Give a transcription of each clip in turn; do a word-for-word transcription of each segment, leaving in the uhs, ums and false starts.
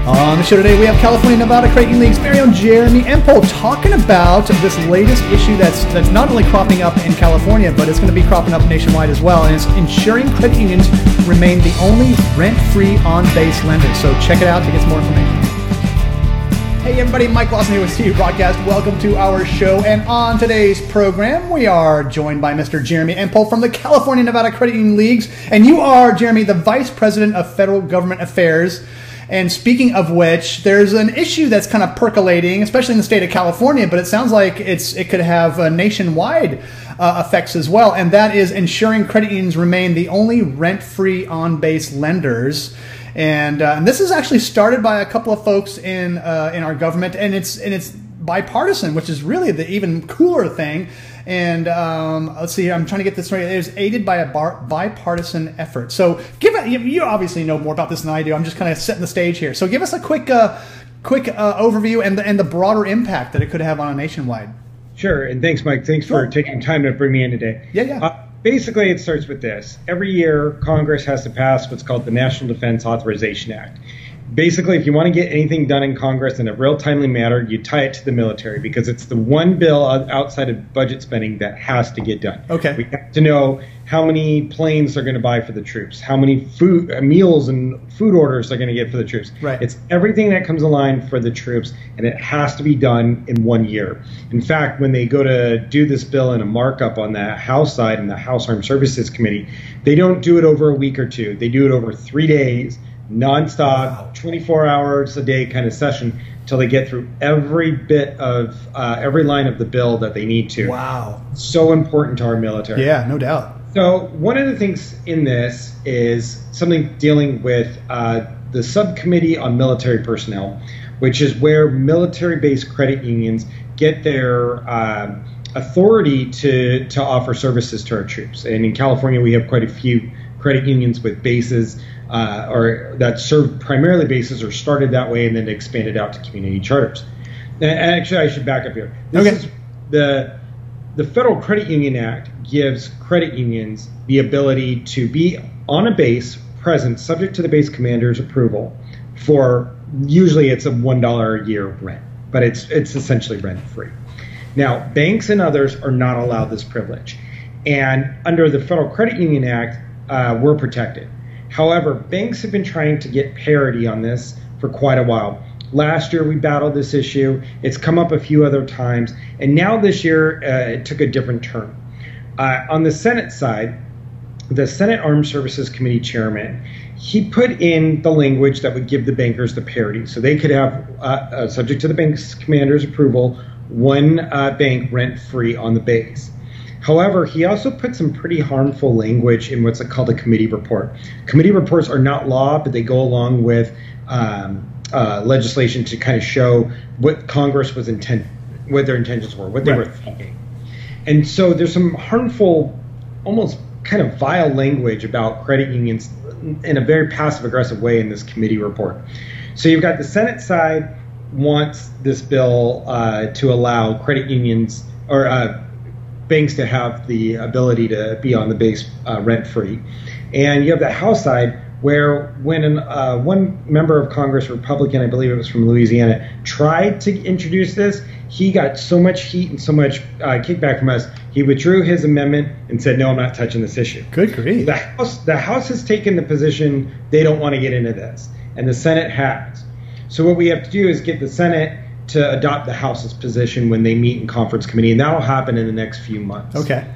On the show today, we have California Nevada Credit Union League's very own Jeremy Empole talking about this latest issue that's that's not only cropping up in California, but it's going to be cropping up nationwide as well, and it's ensuring credit unions remain the only rent-free on-base lender. So check it out to get some more information. Hey everybody, Mike Lawson here with C U Broadcast. Welcome to our show, and on today's program, we are joined by Mister Jeremy Empole from the California Nevada Credit Union Leagues, and you are, Jeremy, the Vice President of Federal Government Affairs. And speaking of which, there's an issue that's kind of percolating, especially in the state of California, but it sounds like it's it could have uh, nationwide uh, effects as well, and that is ensuring credit unions remain the only rent-free on-base lenders. And, uh, and this is actually started by a couple of folks in uh, in our government, and it's and it's bipartisan, which is really the even cooler thing. And um, let's see, I'm trying to get this right. It was aided by a bar- bipartisan effort. So, give it. You, you obviously know more about this than I do. I'm just kind of setting the stage here. So, give us a quick, uh, quick uh, overview and the, and the broader impact that it could have on a nationwide. Sure, and thanks, Mike. Thanks sure. for taking time to bring me in today. Yeah, yeah. Uh, basically, it starts with this: every year, Congress has to pass what's called the National Defense Authorization Act. Basically, if you want to get anything done in Congress in a real timely manner, you tie it to the military because it's the one bill outside of budget spending that has to get done. Okay. We have to know how many planes they're going to buy for the troops, how many food uh, meals and food orders they're going to get for the troops. Right. It's everything that comes aligned for the troops, and it has to be done in one year. In fact, when they go to do this bill in a markup on the House side in the House Armed Services Committee, they don't do it over a week or two. They do it over three days. Nonstop, wow. twenty-four hours a day kind of session until they get through every bit of uh, every line of the bill that they need to. Wow. So important to our military. Yeah, no doubt. So one of the things in this is something dealing with uh, the Subcommittee on Military Personnel, which is where military-based credit unions get their uh, authority to, to offer services to our troops. And in California, we have quite a few credit unions with bases Uh, or that served primarily bases or started that way and then expanded out to community charters. And actually, I should back up here. This okay. is the the Federal Credit Union Act gives credit unions the ability to be on a base present, subject to the base commander's approval, for usually it's a one dollar a year rent, but it's it's essentially rent free. Now, banks and others are not allowed this privilege, and under the Federal Credit Union Act, uh, we're protected. However, banks have been trying to get parity on this for quite a while. Last year, we battled this issue. It's come up a few other times. And now this year, uh, it took a different turn. Uh, on the Senate side, the Senate Armed Services Committee chairman, he put in the language that would give the bankers the parity. So they could have, uh, uh, subject to the bank's commander's approval, one uh, bank rent-free on the base. However, he also put some pretty harmful language in what's called a committee report. Committee reports are not law, but they go along with um, uh, legislation to kind of show what Congress was intent, what their intentions were, what they right. were thinking. And so there's some harmful, almost kind of vile language about credit unions in a very passive-aggressive way in this committee report. So you've got the Senate side wants this bill uh, to allow credit unions or uh, banks to have the ability to be on the base uh, rent-free. And you have the House side where when an, uh, one member of Congress, Republican, I believe it was from Louisiana, tried to introduce this, he got so much heat and so much uh, kickback from us, he withdrew his amendment and said, no, I'm not touching this issue. Good grief. The House, the House has taken the position they don't want to get into this, and the Senate has. So what we have to do is get the Senate to adopt the House's position when they meet in conference committee, and that'll happen in the next few months. Okay.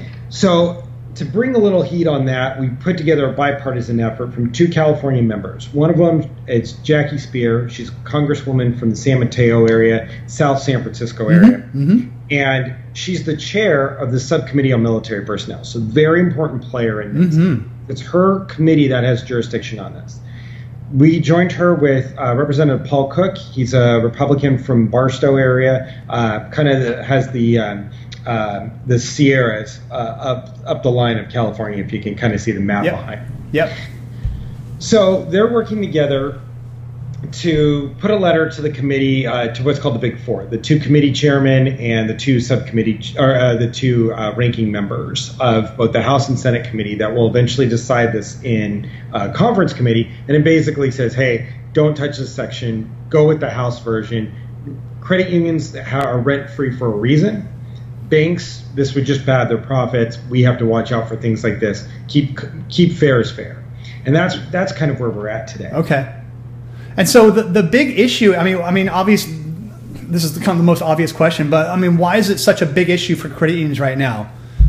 So to bring a little heat on that, we put together a bipartisan effort from two California members. One of them is Jackie Speier. She's a congresswoman from the San Mateo area, South San Francisco area. Mm-hmm. Mm-hmm. And she's the chair of the Subcommittee on Military Personnel, so very important player in this. Mm-hmm. It's her committee that has jurisdiction on this. We joined her with uh, Representative Paul Cook. He's a Republican from Barstow area, uh, kind of has the um, uh, the Sierras uh, up up the line of California, if you can kind of see the map yep. behind. Yep. So they're working together to put a letter to the committee, uh, to what's called the Big Four, the two committee chairmen and the two subcommittee, or uh, the two uh, ranking members of both the House and Senate committee that will eventually decide this in uh, conference committee. And it basically says, hey, don't touch this section. Go with the House version. Credit unions are rent-free for a reason. Banks, this would just pad their profits. We have to watch out for things like this. Keep keep fair as fair. And that's that's kind of where we're at today. Okay. And so the the big issue, I mean, I mean, obviously, this is the, kind of the most obvious question, but I mean, why is it such a big issue for credit unions right now?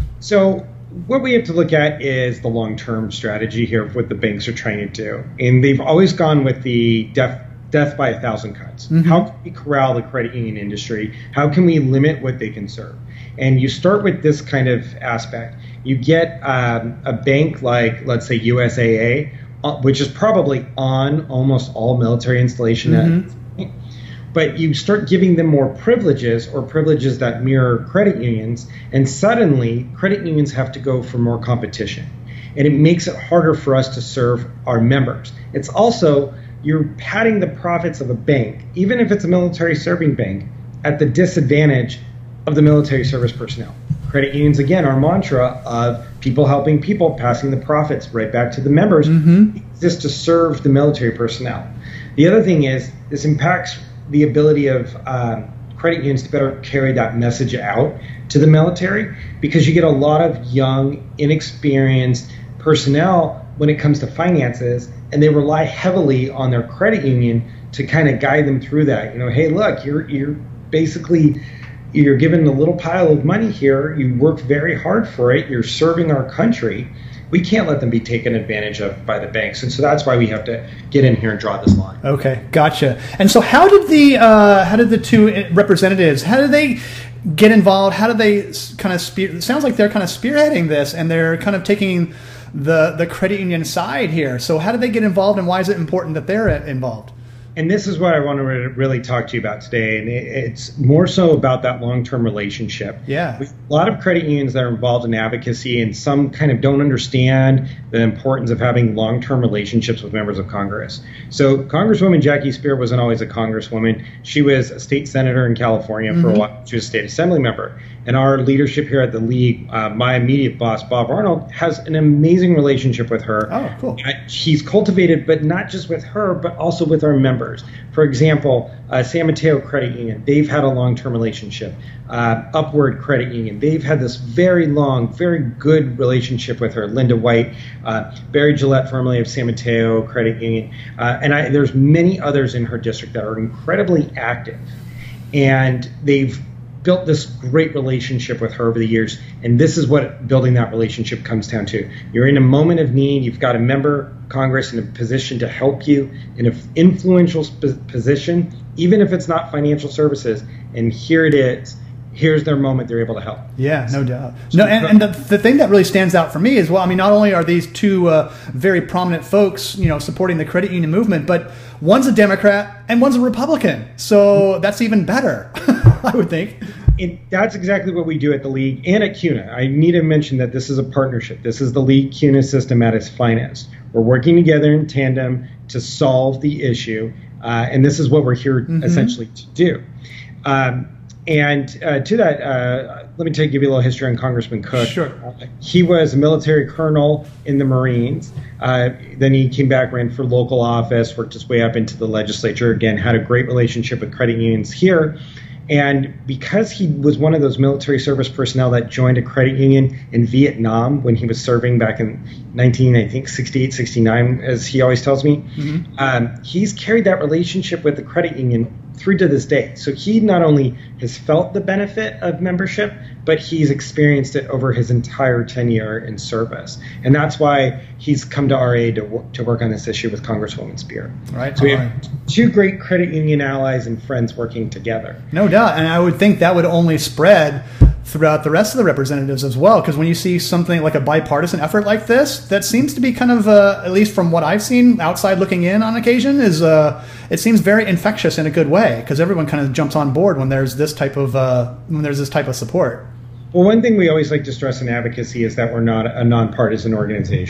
So what we have to look at is the long-term strategy here of what the banks are trying to do. And they've always gone with the death, death by a thousand cuts. Mm-hmm. How can we corral the credit union industry? How can we limit what they can serve? And you start with this kind of aspect. You get um, a bank like, let's say, U S A A, uh, which is probably on almost all military installation. Mm-hmm. At, but you start giving them more privileges or privileges that mirror credit unions, and suddenly credit unions have to go for more competition. And it makes it harder for us to serve our members. It's also, you're padding the profits of a bank, even if it's a military serving bank, at the disadvantage of the military service personnel. Credit unions, again, our mantra of people helping people, passing the profits right back to the members, mm-hmm. exist to serve the military personnel. The other thing is, this impacts the ability of um, credit unions to better carry that message out to the military, because you get a lot of young, inexperienced personnel when it comes to finances, and they rely heavily on their credit union to kind of guide them through that. You know, hey, look, you're you're basically you're given a little pile of money here. You worked very hard for it. You're serving our country. We can't let them be taken advantage of by the banks. And so that's why we have to get in here and draw this line. Okay, gotcha. And so how did the uh, how did the two representatives, how did they get involved? How did they kind of spear? It sounds like they're kind of spearheading this, and they're kind of taking the the credit union side here. So how did they get involved, and why is it important that they're involved? And this is what I want to really talk to you about today. And it's more so about that long-term relationship. Yeah. With a lot of credit unions that are involved in advocacy, and some kind of don't understand the importance of having long-term relationships with members of Congress. So Congresswoman Jackie Speier wasn't always a congresswoman. She was a state senator in California mm-hmm. for a while. She was a state assembly member. And our leadership here at the League, uh, my immediate boss, Bob Arnold, has an amazing relationship with her. Oh, cool. He's cultivated, but not just with her, but also with our members. For example, uh, San Mateo Credit Union, they've had a long-term relationship. Uh, Upward Credit Union, they've had this very long, very good relationship with her. Linda White, uh, Barry Gillette, formerly of San Mateo Credit Union. Uh, and I, there's many others in her district that are incredibly active. And they've built this great relationship with her over the years, and this is what building that relationship comes down to. You're in a moment of need, you've got a member of Congress in a position to help you, in an influential sp- position, even if it's not financial services, and here it is. Here's their moment, they're able to help. Yeah, no doubt. No, and, and the, the thing that really stands out for me is, well, I mean, not only are these two uh, very prominent folks, you know, supporting the credit union movement, but one's a Democrat and one's a Republican. So that's even better, I would think. It, that's exactly what we do at the League and at CUNA. I need to mention that this is a partnership. This is the League CUNA system at its finest. We're working together in tandem to solve the issue, uh, and this is what we're here mm-hmm. essentially to do. Um, And uh, to that, uh, let me take, give you a little history on Congressman Cook. Sure. Uh, he was a military colonel in the Marines. Uh, then he came back, ran for local office, worked his way up into the legislature. Again, had a great relationship with credit unions here. And because he was one of those military service personnel that joined a credit union in Vietnam when he was serving back in nineteen, I think, sixty-eight, sixty-nine, as he always tells me, mm-hmm. um, he's carried that relationship with the credit union through to this day. So he not only has felt the benefit of membership, but he's experienced it over his entire tenure in service. And that's why he's come to R A to, w- to work on this issue with Congresswoman Speier. Right. So we right. have two great credit union allies and friends working together. No doubt. And I would think that would only spread throughout the rest of the representatives as well, because when you see something like a bipartisan effort like this, that seems to be kind of, uh, at least from what I've seen outside looking in on occasion, is uh, it seems very infectious in a good way, because everyone kind of jumps on board when there's this type of uh, when there's this type of support. Well, one thing we always like to stress in advocacy is that we're not a nonpartisan organization.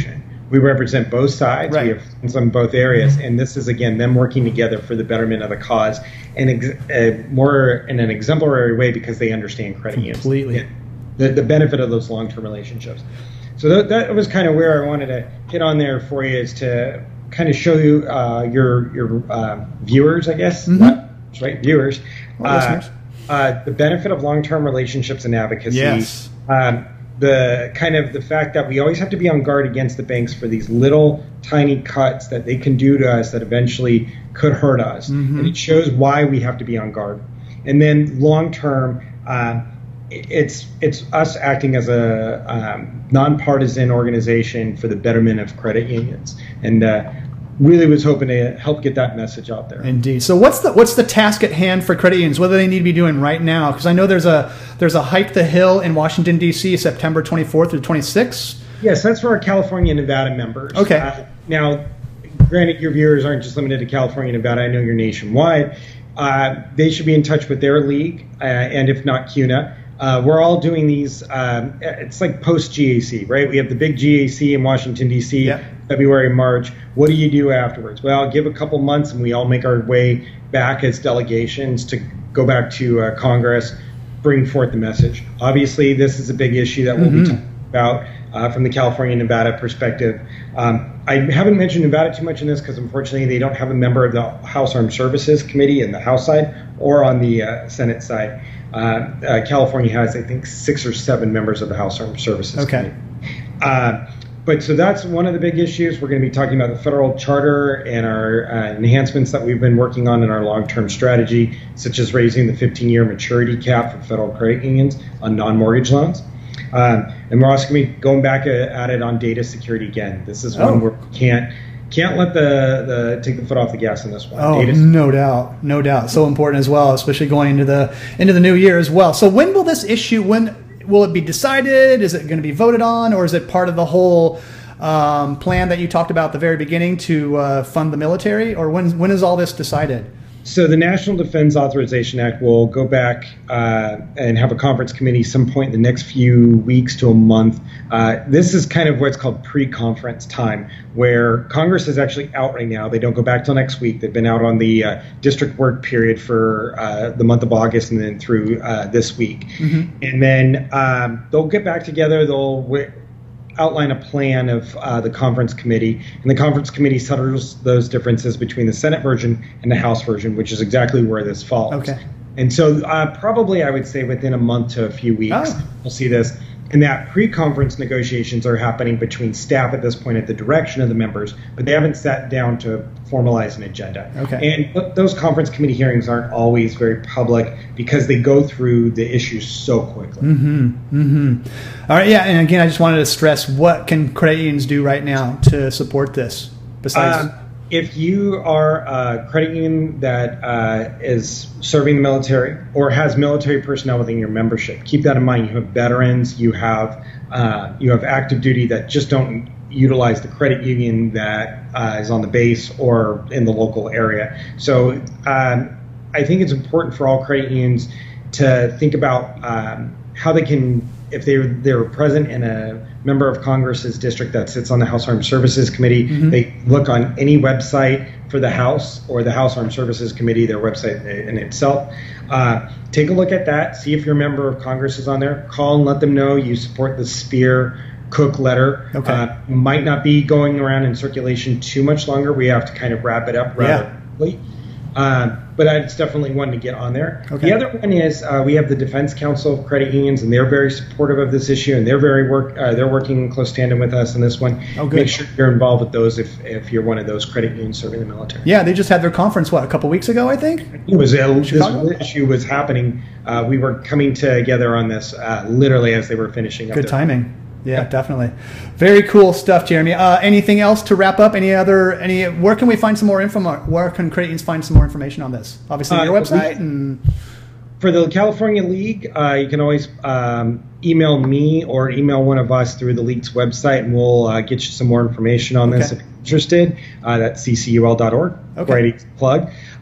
we represent both sides. Right. We have friends on both areas, and this is again them working together for the betterment of the cause, and ex- uh, more in an exemplary way because they understand credit unions. Completely. The, the benefit of those long-term relationships. So that, that was kind of where I wanted to hit on there for you, is to kind of show you uh, your your uh, viewers, I guess, Mm-hmm. not, right, viewers, Or uh, listeners. uh, the benefit of long-term relationships and advocacy. Yes. Um, the kind of the fact that we always have to be on guard against the banks for these little tiny cuts that they can do to us that eventually could hurt us. Mm-hmm. And it shows why we have to be on guard. And then long-term, uh, it's it's us acting as a um, nonpartisan organization for the betterment of credit unions, and uh, really was hoping to help get that message out there. Indeed. So what's the what's the task at hand for credit unions? What do they need to be doing right now? Because I know there's a there's a Hike the Hill in Washington D C September twenty-fourth through twenty-sixth. Yes, that's for our California and Nevada members. Okay. Uh, now, granted, your viewers aren't just limited to California and Nevada. I know you're nationwide. Uh, they should be in touch with their league, uh, and if not, C U N A. Uh, we're all doing these, um, it's like post-G A C, right? We have the big G A C in Washington, D C, Yep. February, March. What do you do afterwards? Well, give a couple months and we all make our way back as delegations to go back to uh, Congress, bring forth the message. Obviously, this is a big issue that we'll Mm-hmm. be talking about uh, from the California and Nevada perspective. Um, I haven't mentioned Nevada too much in this because, unfortunately, they don't have a member of the House Armed Services Committee in the House side or on the uh, Senate side. Uh, uh, California has, I think, six or seven members of the House Armed Services Okay. Committee. Uh, but so that's one of the big issues. We're going to be talking about the federal charter and our uh, enhancements that we've been working on in our long-term strategy, such as raising the fifteen-year maturity cap for federal credit unions on non-mortgage loans. Um, and we're also going to be going back at it on data security again. This is one Oh. where we can't can't let the, the take the foot off the gas on this one. Oh, Data no doubt, no doubt. So important as well, especially going into the into the new year as well. So when will this issue? When will it be decided? Is it going to be voted on, or is it part of the whole um, plan that you talked about at the very beginning to uh, fund the military? Or when when is all this decided? So the National Defense Authorization Act will go back uh, and have a conference committee some point in the next few weeks to a month. Uh, this is kind of what's called pre-conference time, where Congress is actually out right now. They don't go back till next week. They've been out on the uh, district work period for uh, the month of August and then through uh, this week. Mm-hmm. And then um, they'll get back together. They'll w- outline a plan of uh, the conference committee, and the conference committee settles those differences between the Senate version and the House version, which is exactly where this falls. Okay. And so uh, probably I would say within a month to a few weeks, Oh. we'll see this. And that pre-conference negotiations are happening between staff at this point at the direction of the members, but they haven't sat down to formalize an agenda. Okay. And th- those conference committee hearings aren't always very public because they go through the issues so quickly. Mm-hmm. Mm-hmm. All right. Yeah. And again, I just wanted to stress, what can credit unions do right now to support this? Besides, Um, if you are a credit union that uh, is serving the military or has military personnel within your membership, keep that in mind. You have veterans, you have uh, you have active duty that just don't utilize the credit union that uh, is on the base or in the local area. So um, I think it's important for all credit unions to think about um, how they can, if they're they're present in a member of Congress's district that sits on the House Armed Services Committee, mm-hmm. they look on any website for the House or the House Armed Services Committee, their website in itself. Uh, take a look at that. See if your member of Congress is on there. Call and let them know you support the Spear Cook letter. Okay. Uh, might not be going around in circulation too much longer. We have to kind of wrap it up rather Yeah. quickly. Uh, but it's definitely one to get on there. Okay. The other one is uh, we have the Defense Council of Credit Unions, and they're very supportive of this issue, and they're very work. Uh, they're working in close tandem with us on this one. Oh, good. Make sure you're involved with those if, if you're one of those credit unions serving the military. yeah, they just had their conference, what, a couple weeks ago, I think? It was uh, this Chicago? issue was happening. Uh, we were coming together on this uh, literally as they were finishing up. Good their- timing. Yeah, definitely. Very cool stuff, Jeremy. Uh, anything else to wrap up? Any other, any, where can we find some more info? Where can credit unions find some more information on this? Obviously, Uh, your website we- and... For the California League, uh, you can always um, email me or email one of us through the League's website, and we'll uh, get you some more information on this Okay. if you're interested. Uh, that's c c u l dot org. Okay. Right, easy plug.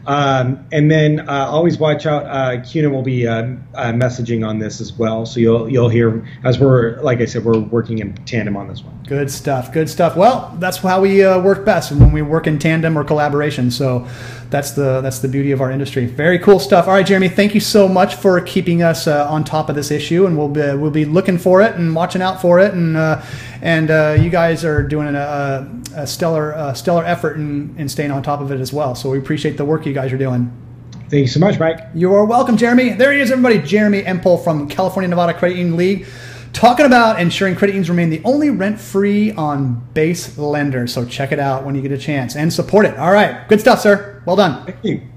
Um, and then uh, always watch out. Uh, C U N A will be uh, uh, messaging on this as well, so you'll you'll hear as we're like I said we're working in tandem on this one. Good stuff. Good stuff. Well, that's how we uh, work best, when we work in tandem or collaboration. So that's the that's the beauty of our industry. Very cool stuff. All right, Jeremy, thank you so much for keeping us uh, on top of this issue, and we'll be we'll be looking for it and watching out for it. And uh, and uh, you guys are doing a, a stellar uh, stellar effort in, in staying on top of it as well. So we appreciate the work you guys are doing. Thank you so much, Mike. You are welcome, Jeremy. There he is, everybody. Jeremy Empole from California Nevada Credit Union League, talking about ensuring credit unions remain the only rent-free on base lender. So check it out when you get a chance and support it. All right. Good stuff, sir. Well done. Thank you.